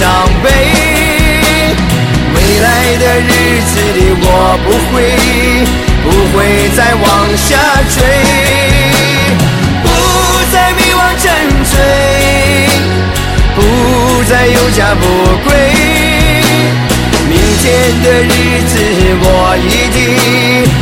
伤悲。未来的日子里，我不会再往下坠，不再迷惘沉醉，不再有家不归。明天的日子，我一定